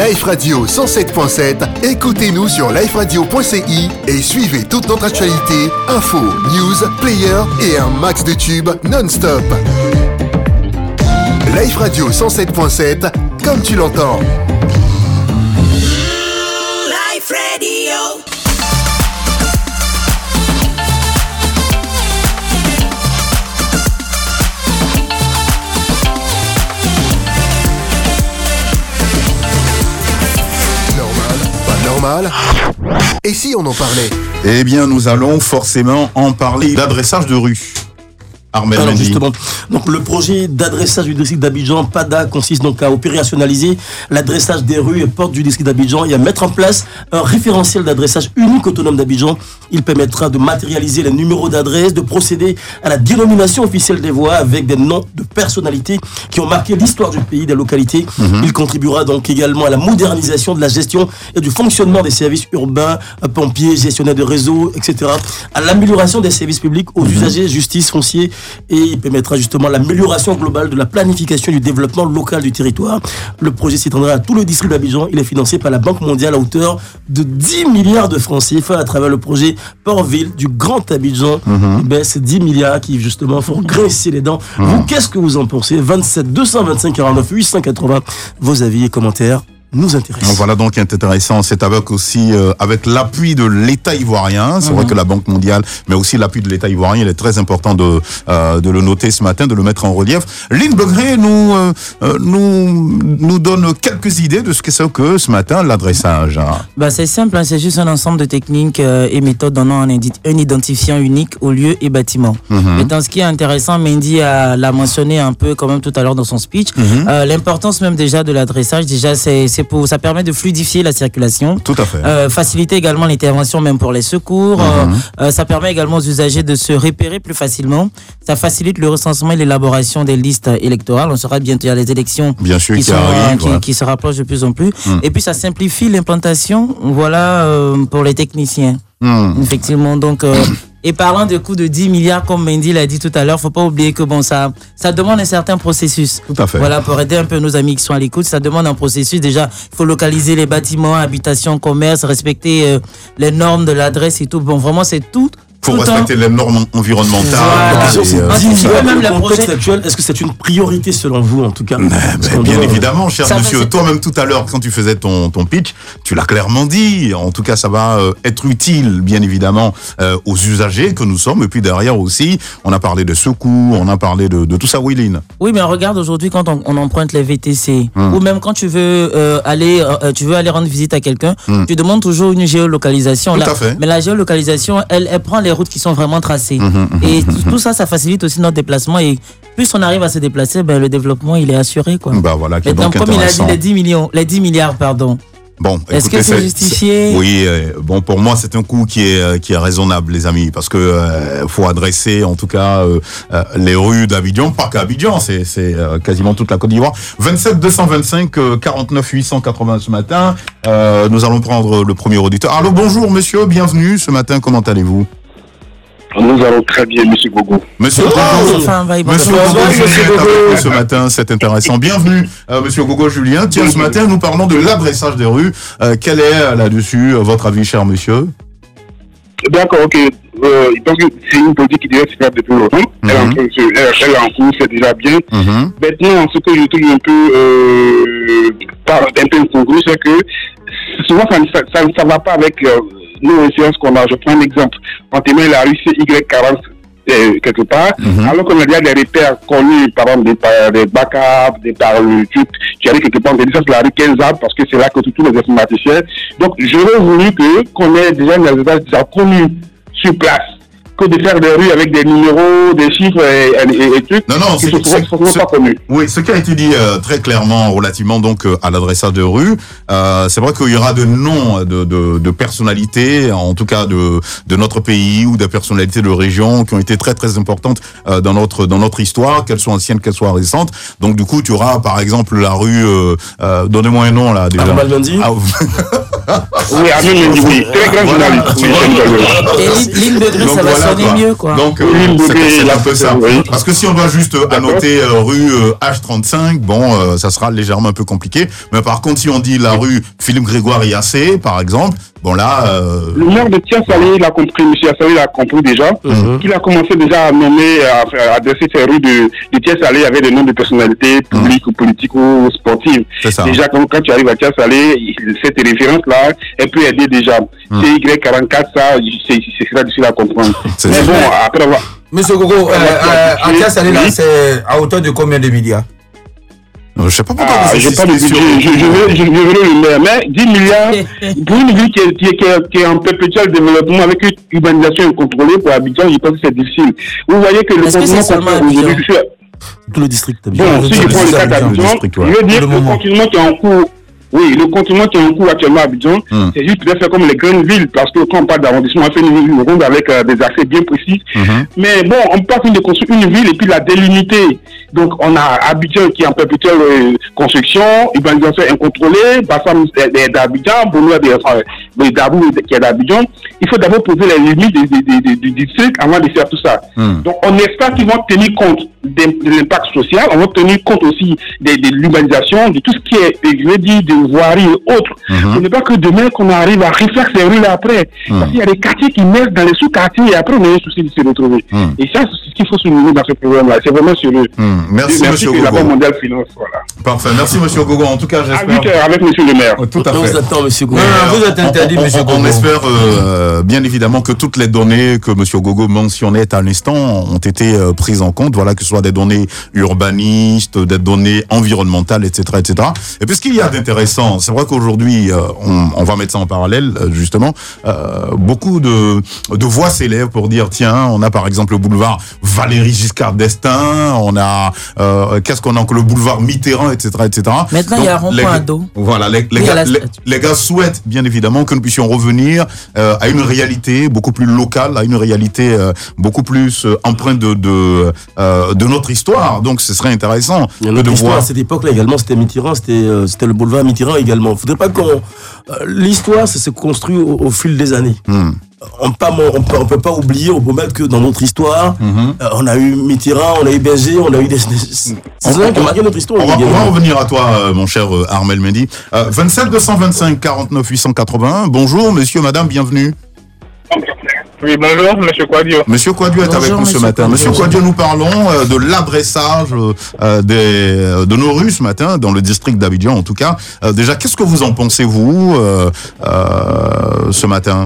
Life Radio 107.7, écoutez-nous sur liferadio.ci et suivez toute notre actualité, infos, news, players et un max de tubes non-stop. Life Radio 107.7, comme tu l'entends. Life Radio. Normal. Et si on en parlait? Eh bien, nous allons forcément en parler d'adressage de rue. Armel Alors Mendy. justement, donc le projet d'adressage du district d'Abidjan, PADA, consiste donc à opérationnaliser l'adressage des rues et portes du district d'Abidjan et à mettre en place un référentiel d'adressage unique autonome d'Abidjan. Il permettra de matérialiser les numéros d'adresse, de procéder à la dénomination officielle des voies avec des noms de personnalités qui ont marqué l'histoire du pays, des localités. Il contribuera donc également à la modernisation de la gestion et du fonctionnement des services urbains, pompiers, gestionnaires de réseaux, etc. À l'amélioration des services publics aux usagers, justice, foncier, et il permettra justement l'amélioration globale de la planification et du développement local du territoire. Le projet s'étendra à tout le district d'Abidjan. Il est financé par la Banque mondiale à hauteur de 10 milliards de francs CFA à travers le projet Port-Ville du Grand Abidjan. C'est 10 milliards qui justement font graisser les dents. Vous, qu'est-ce que vous en pensez? 27 225 49 880. Vos avis et commentaires nous intéressent. Voilà donc intéressant, c'est avec aussi avec l'appui de l'État ivoirien. C'est vrai que la Banque mondiale, mais aussi l'appui de l'État ivoirien, il est très important de le noter ce matin, de le mettre en relief. Lynn Begré nous donne quelques idées de ce que c'est que ce matin l'adressage. C'est simple, c'est juste un ensemble de techniques et méthodes donnant un identifiant unique aux lieux et bâtiments. Et dans ce qui est intéressant, Mendy l'a mentionné un peu quand même tout à l'heure dans son speech. L'importance même déjà de l'adressage, ça permet de fluidifier la circulation. Tout à fait. Faciliter également l'intervention même pour les secours. Ça permet également aux usagers de se repérer plus facilement. Ça facilite le recensement et l'élaboration des listes électorales. On saura bientôt, il y a les élections bien sûr, qui se rapprochent de plus en plus. Et puis ça simplifie l'implantation, pour les techniciens. Effectivement, donc... Et parlant de coûts de 10 milliards, comme Mendy l'a dit tout à l'heure, faut pas oublier que ça demande un certain processus. Tout à fait. Voilà, pour aider un peu nos amis qui sont à l'écoute, ça demande un processus. Déjà, il faut localiser les bâtiments, habitations, commerces, respecter les normes de l'adresse et tout. Vraiment, c'est tout. Il faut respecter les normes environnementales. Même le contexte actuel, est-ce que c'est une priorité selon vous, en tout cas? Bien évidemment, cher monsieur. Toi-même, tout à l'heure, quand tu faisais ton pitch, tu l'as clairement dit. En tout cas, ça va être utile, bien évidemment, aux usagers que nous sommes. Et puis derrière aussi, on a parlé de secours, on a parlé de tout ça, Willine. Oui, mais regarde aujourd'hui, quand on emprunte les VTC, ou même quand tu veux aller rendre visite à quelqu'un, tu demandes toujours une géolocalisation. Tout à fait. Mais la géolocalisation, elle prend les routes qui sont vraiment tracées. Et tout ça facilite aussi notre déplacement. Et plus on arrive à se déplacer, le développement, il est assuré, quoi. Voilà, mais donc, comme il a dit, les 10 milliards, pardon. Bon, est-ce que c'est justifié? Oui, pour moi, c'est un coût qui est raisonnable, les amis, parce que faut adresser, en tout cas, les rues d'Abidjan, pas qu'Abidjan, c'est quasiment toute la Côte d'Ivoire. 27 225 49 880 ce matin. Nous allons prendre le premier auditeur. Allô, bonjour, monsieur, bienvenue ce matin. Comment allez-vous? Nous allons très bien, monsieur Gogo. Monsieur Gogo, ce matin, c'est intéressant. Bienvenue, monsieur Gogo Julien. Tiens, ce matin, nous parlons de l'adressage des rues. Quel est là-dessus votre avis, cher monsieur? D'accord, ok. Donc, c'est une politique qui devait se faire depuis longtemps. Elle est en cours, c'est déjà bien. Maintenant, ce que je trouve un peu incongru, c'est que souvent, ça ne va pas avec... nos séances qu'on a. Je prends un exemple. On te met la rue CY40 quelque part, alors qu'on a déjà des repères connus, par exemple, des backups, des parlututes, qui arrivent quelque part, on te dit ça c'est la rue 15 arbres, parce que c'est là que tous les informaticiens. Donc, j'aurais voulu qu'on ait déjà des résultats déjà connus sur place, que de faire des rues avec des numéros, des chiffres et trucs qui sont pas connus. Oui, ce qui a été dit très clairement relativement donc à l'adressage de rue, c'est vrai qu'il y aura de noms de personnalités, en tout cas de notre pays ou de personnalités de région qui ont été très très importantes dans notre histoire, qu'elles soient anciennes, qu'elles soient récentes. Donc du coup, tu auras par exemple la rue, donnez-moi un nom là déjà. Oui, Armel Mendy, oui. Très grand journaliste. Et ligne de grille, ça va sonner mieux, quoi. Donc, c'est un peu ça. Parce que si on doit juste annoter rue H35, bon, ça sera légèrement un peu compliqué. Mais par contre, si on dit la rue Philippe Grégoire Yassé, par exemple, bon là... Le maire de Tia-Salé, il a compris, M. Yassé, il a compris déjà, qu'il a commencé déjà à nommer, à adresser ces rues de Tia-Salé avec des noms de personnalités publiques ou politiques ou sportives. Déjà, quand tu arrives à Tia-Salé, cette référence-là, elle peut aider déjà. CY44, ça, c'est ça difficile à comprendre. Mais bon, après avoir... Monsieur Gogo, à Tia-Salé, là, c'est à hauteur de combien de milliards? Je sais pas pourquoi. J'ai pas de budget. Je verrai le maire. Mais 10 milliards pour une ville qui est en perpétuel développement avec une urbanisation incontrôlée pour Abidjan, je pense que c'est difficile. Vous voyez que le continuement aujourd'hui, tout le district d'Abidjan. Bon, si je prends le cas d'Abidjan, je veux dire que le continuement qui est en cours. Oui, le continuement qui est en cours actuellement à Abidjan, c'est juste de faire comme les grandes villes, parce que quand on parle d'arrondissement, on fait une ville ronde avec des accès bien précis. Mais bon, on peut pas de construire une ville et puis la délimiter. Donc, on a Abidjan qui est en perpétuelle construction, urbanisation incontrôlée, Bassam d'Abidjan, Bono d'Abou qui est d'Abidjan. Il faut d'abord poser les limites du district avant de faire tout ça. Donc, on espère qu'ils vont tenir compte de l'impact social, on va tenir compte aussi de l'urbanisation, de tout ce qui est, je veux dire, de voirie et autres. Ce n'est pas que demain qu'on arrive à refaire ces rues-là après. Parce qu'il y a des quartiers qui naissent dans les sous-quartiers et après on a un souci de se retrouver. Et ça, c'est ce qu'il faut souligner dans ce programme-là. C'est vraiment sérieux. Merci, M. Gogo. La Banque mondiale finance, voilà. Parfait. Merci, M. Gogo. En tout cas, j'espère. Avec M. le maire. Tout à fait. On vous attend, M. Gogo. Vous êtes interdit, M. Gogo. On espère, bien évidemment, que toutes les données que M. Gogo mentionnait à l'instant ont été prises en compte. Voilà, que ce soit des données urbanistes, des données environnementales, etc., etc. Et puis, ce qu'il y a d'intéressant, c'est vrai qu'aujourd'hui, on va mettre ça en parallèle, justement, beaucoup de voix s'élèvent pour dire, tiens, on a par exemple le boulevard Valéry Giscard d'Estaing, on a, qu'est-ce qu'on a encore, le boulevard Mitterrand, etc., etc. Maintenant, il y a un rond-point à dos. Voilà, les gars souhaitent, bien évidemment, que nous puissions revenir à une réalité beaucoup plus locale, à une réalité beaucoup plus empreinte de notre histoire. Donc, ce serait intéressant de voir. À cette époque-là également, c'était Mitterrand, c'était le boulevard Mitterrand également. Il ne faudrait pas qu'on... l'histoire, ça se construit au fil des années. On peut pas oublier, on peut mettre que dans notre histoire, on a eu Mitterrand, on a eu Berger, on a eu c'est ça qui a marqué notre histoire. On va revenir à toi, mon cher Armel Mendy. 27 225 49 881. Bonjour, monsieur, madame, bienvenue. Oui, bonjour, monsieur Quadio. Monsieur Quadio est avec nous ce matin. Monsieur Quadio, nous parlons de l'adressage de nos rues ce matin, dans le district d'Abidjan en tout cas. Déjà, qu'est-ce que vous en pensez, vous, ce matin?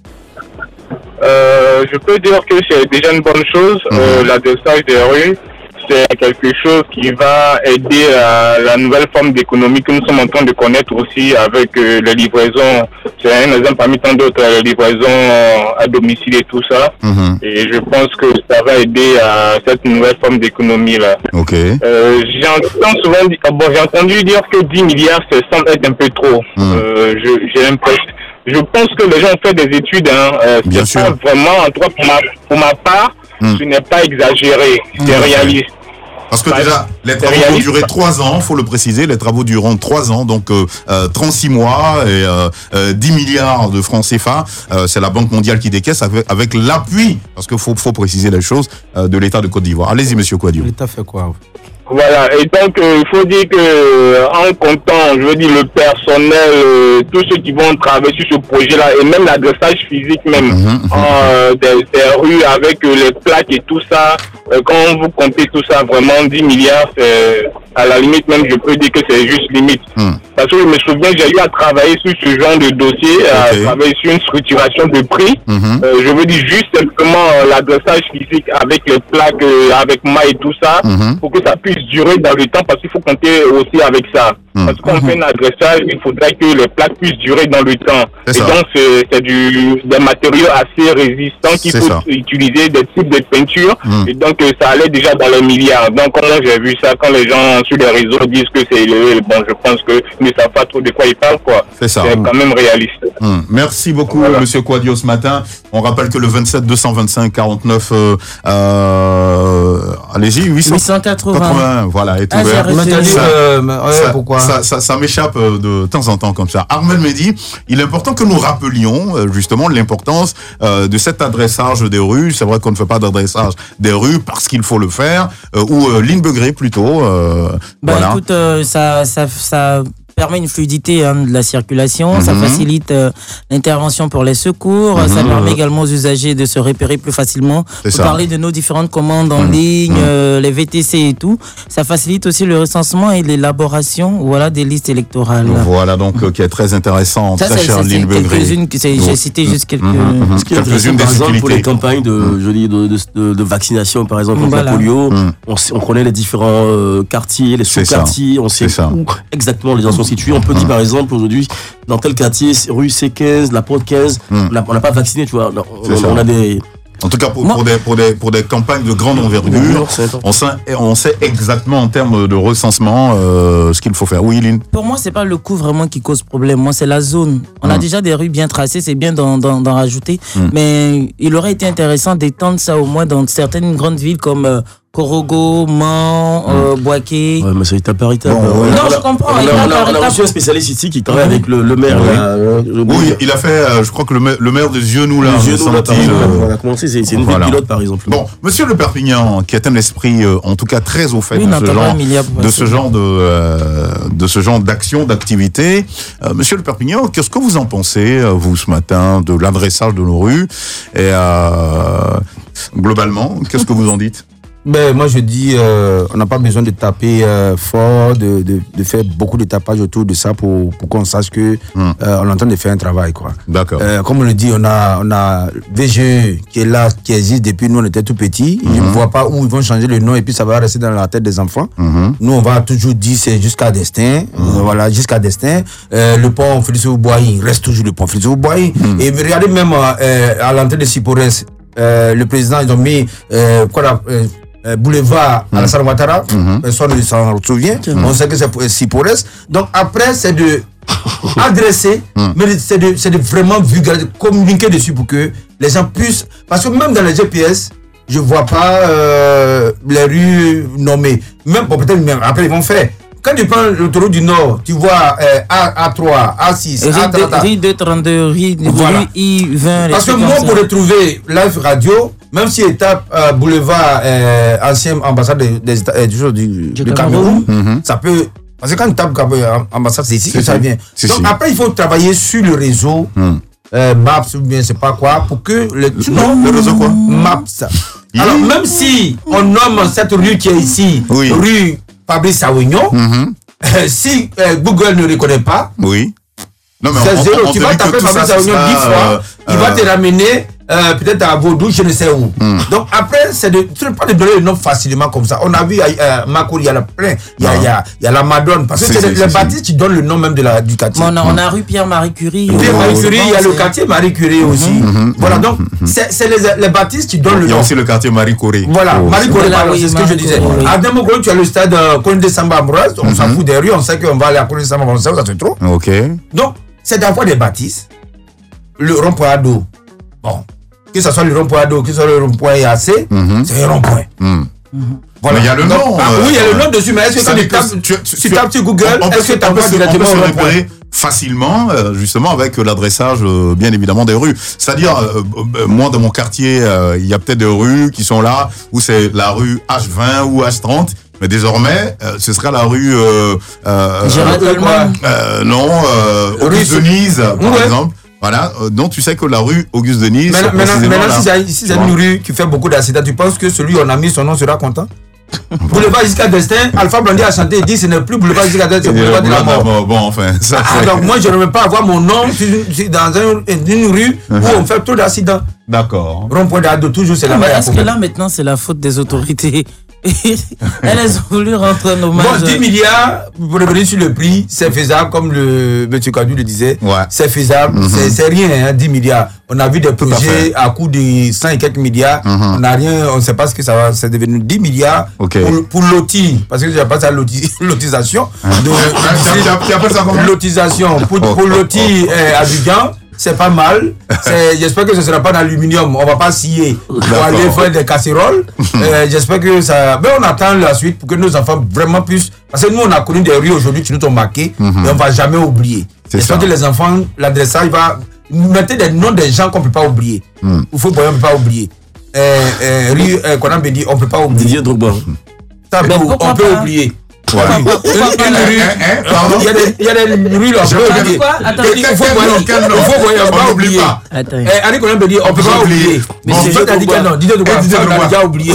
Je peux dire que c'est déjà une bonne chose. L'adressage des rues, c'est quelque chose qui va aider à la nouvelle forme d'économie que nous sommes en train de connaître aussi avec les livraisons. C'est un exemple parmi tant d'autres, les livraisons à domicile et tout ça. Et je pense que ça va aider à cette nouvelle forme d'économie-là. J'ai entendu dire que 10 milliards, ça semble être un peu trop. J'ai l'impression. Je pense que les gens ont fait des études. Bien sûr. Pas vraiment, en tout cas pour ma part, ce n'est pas exagéré, c'est réaliste. Parce que déjà, les travaux vont durer 3 ans, faut le préciser, les travaux dureront 3 ans, donc 36 mois et 10 milliards de francs CFA. C'est la Banque mondiale qui décaisse avec l'appui, parce qu'il faut préciser les choses, de l'État de Côte d'Ivoire. Allez-y, monsieur Quadio. L'État fait quoi? Voilà, et donc il faut dire que en comptant, je veux dire, le personnel, tous ceux qui vont travailler sur ce projet-là, et même l'adressage physique même, des rues avec les plaques et tout ça, quand vous comptez tout ça, vraiment 10 milliards, c'est à la limite même, je peux dire que c'est juste limite. Parce que je me souviens, j'ai eu à travailler sur ce genre de dossier, à travailler sur une structuration de prix. Je veux dire juste simplement l'adressage physique avec les plaques, avec mailles et tout ça, pour que ça puisse durer dans le temps, parce qu'il faut compter aussi avec ça. Parce qu'on fait un adressage, il faudrait que les plaques puissent durer dans le temps. Et donc, c'est des matériaux assez résistants qu'il faut utiliser, des types de peinture. Et donc, ça allait déjà dans les milliards. Donc, comment j'ai vu ça, quand les gens sur les réseaux disent que c'est élevé. Bon, je pense qu'ils ne savent pas trop de quoi ils parlent, quoi. C'est ça. C'est quand même réaliste. Merci beaucoup, Monsieur Quadio, ce matin. On rappelle que le 27 225 49, allez-y, 880, voilà, est ouvert. Pourquoi ça m'échappe de temps en temps comme ça. Armel Mehdi, il est important que nous rappelions justement l'importance de cet adressage des rues. C'est vrai qu'on ne fait pas d'adressage des rues parce qu'il faut le faire, ou Lynn Begré plutôt. Voilà. Écoute, ça permet une fluidité de la circulation, ça facilite l'intervention pour les secours, ça permet également aux usagers de se repérer plus facilement. Pour parler de nos différentes commandes en ligne, les VTC et tout, ça facilite aussi le recensement et l'élaboration des listes électorales. Voilà donc qui est très intéressant, très cher Lynn Begré. J'ai cité juste quelques quelques-unes des utilités. Pour les campagnes de vaccination, par exemple, contre la polio, on connaît les différents quartiers, les sous-quartiers, on sait où exactement les gens sont situés. On peut dire par exemple aujourd'hui dans tel quartier, rue C15, la porte 15, on n'a pas vacciné, tu vois. On a des... En tout cas, pour des campagnes de grande envergure, on sait exactement en termes de recensement ce qu'il faut faire. Oui, Lynn. Pour moi, c'est pas le coût vraiment qui cause problème. Moi, c'est la zone. On a déjà des rues bien tracées, c'est bien d'en rajouter. Mais il aurait été intéressant d'étendre ça au moins dans certaines grandes villes comme Korogo, Mans, Boaké. Ouais, mais c'est étape par étape. Non, je comprends. On a reçu un spécialiste ici qui travaille avec le maire. Oui, il a fait, je crois que le maire de Zionou, là, on a commencé, c'est une ville pilote, par exemple. Bon, monsieur Le Perpignan, qui est un esprit, en tout cas, très au fait de ce genre d'action, d'activité. Monsieur Le Perpignan, qu'est-ce que vous en pensez, vous, ce matin, de l'adressage de nos rues? Et globalement, qu'est-ce que vous en dites? Ben, moi je dis, on n'a pas besoin de taper fort, de faire beaucoup de tapage autour de ça pour qu'on sache que on est en train de faire un travail, quoi. D'accord. Comme on le dit, on a VGE qui est là, qui existe depuis nous on était tout petits. Je ne vois pas où ils vont changer le nom et puis ça va rester dans la tête des enfants. Nous on va toujours dire c'est jusqu'à destin, voilà, jusqu'à destin. Le pont Félix Houboaï, il reste toujours le pont Félix Houboaï. Et regardez même à l'entrée de Sipores, le président ils ont mis boulevard Alassane Ouattara, personne ne s'en souvient, on sait que c'est Sipores. Donc après c'est de adresser, mais c'est de vraiment vulgariser, communiquer dessus pour que les gens puissent, parce que même dans les GPS, je vois pas les rues nommées, même peut-être après ils vont faire. Quand tu prends l'autoroute du Nord, tu vois A3, A6, A30. Rue 232, rue I20. Parce que moi, pour retrouver Live Radio, même si étape boulevard ancienne ambassade du Cameroun, ça peut. Parce que quand tu tapes ambassade, c'est ici que ça vient. Donc après, il faut travailler sur le réseau. Maps ou bien c'est pas quoi, pour que le réseau quoi? Maps. Alors même si on nomme cette rue qui est ici, rue Fabrice Sawignon, si Google ne reconnaît pas, non, mais c'est zéro. Tu vas taper Fabrice Sawignon 10 fois, il va te ramener peut-être à Vaudou, je ne sais où. Donc après, c'est pas de donner le nom facilement comme ça. On a vu Makouri, il y a plein, il y a la Madone, parce que c'est les baptistes qui donnent le nom même du quartier. On a rue Pierre-Marie Curie. Pierre-Marie Curie, il y a le quartier Marie Curie aussi. Voilà, donc c'est les baptistes qui donnent le nom. Il y a aussi le quartier Marie Curie. Voilà, Marie Curie, c'est ce que je disais. À Demogolo, tu as le stade Colonne de Samba Ambroise, on s'en fout des rues, on sait qu'on va aller à Colonne de Samba Ambroise, ça se trouve. Donc, c'est d'avoir des baptistes. Le rond-point Ado, bon, que ce soit le rond-point Ado, que ce soit le rond-point EAC, c'est un rond-point. Voilà. Mais il y a le nom. Oui, il y a le nom dessus, mais est-ce que tu tapes sur Google, est-ce que tu as directement se repérer facilement, justement, avec l'adressage, bien évidemment, des rues. C'est-à-dire, moi, dans mon quartier, il y a peut-être des rues qui sont là, où c'est la rue H20 ou H30, mais désormais, ce sera la rue... Auguste Denise, par exemple. Voilà, donc tu sais que la rue Auguste Denise... Maintenant, si c'est une rue qui fait beaucoup d'accidents, tu penses que celui où on a mis son nom sera content? Boulevard jusqu'à destin, Alpha Blondy a chanté et dit ce n'est plus boulevard jusqu'à destin, c'est boulevard de la mort. Bon, enfin, ça donc moi je ne veux pas avoir mon nom dans une rue où on fait trop d'accidents. D'accord. Rond-point d'Ado, toujours c'est la Est-ce que là maintenant c'est la faute des autorités? Elle a voulu rendre un hommage. Bon, 10 milliards, pour revenir sur le prix, c'est faisable, comme le M. Kadou le disait. Ouais. C'est faisable, c'est rien, hein, 10 milliards. On a vu des projets à coût de 100 et quelques milliards. On n'a rien, on ne sait pas ce que ça va, c'est devenu 10 milliards pour lotir, parce que je pas ça lotisation. Tu appelles ça comment? Lotisation. Pour lotir Abidjan, c'est pas mal. J'espère que ce ne sera pas d'aluminium. On ne va pas scier pour aller faire des casseroles. J'espère que ça. Mais on attend la suite pour que nos enfants vraiment puissent. Parce que nous, on a connu des rues aujourd'hui qui nous ont marqués et on ne va jamais oublier. J'espère que les enfants, l'adressage va. Mettez des noms des gens qu'on ne peut pas oublier. Il faut qu'on ne peut pas oublier. Rue Konambedi, on ne peut pas oublier. Didier Drogba. On peut oublier. Voilà. Il y a des rues là. Il faut pas oublier. Allez, qu'on peut dire, on peut pas oublier. Mais c'est juste à dire que non, Didier Drogba, on a déjà oublié.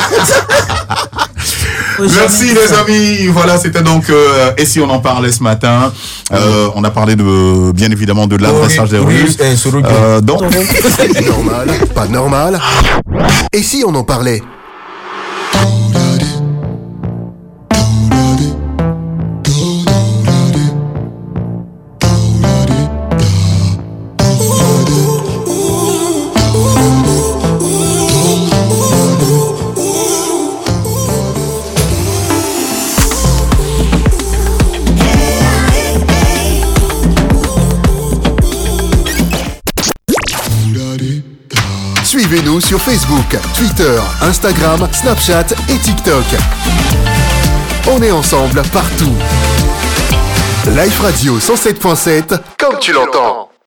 Merci les amis, voilà c'était donc et si on en parlait ce matin, on a parlé de bien évidemment de l'adressage des rues. Donc normal, pas normal. Et si on en parlait? Suivez-nous sur Facebook, Twitter, Instagram, Snapchat et TikTok. On est ensemble partout. Life Radio 107.7, comme tu l'entends.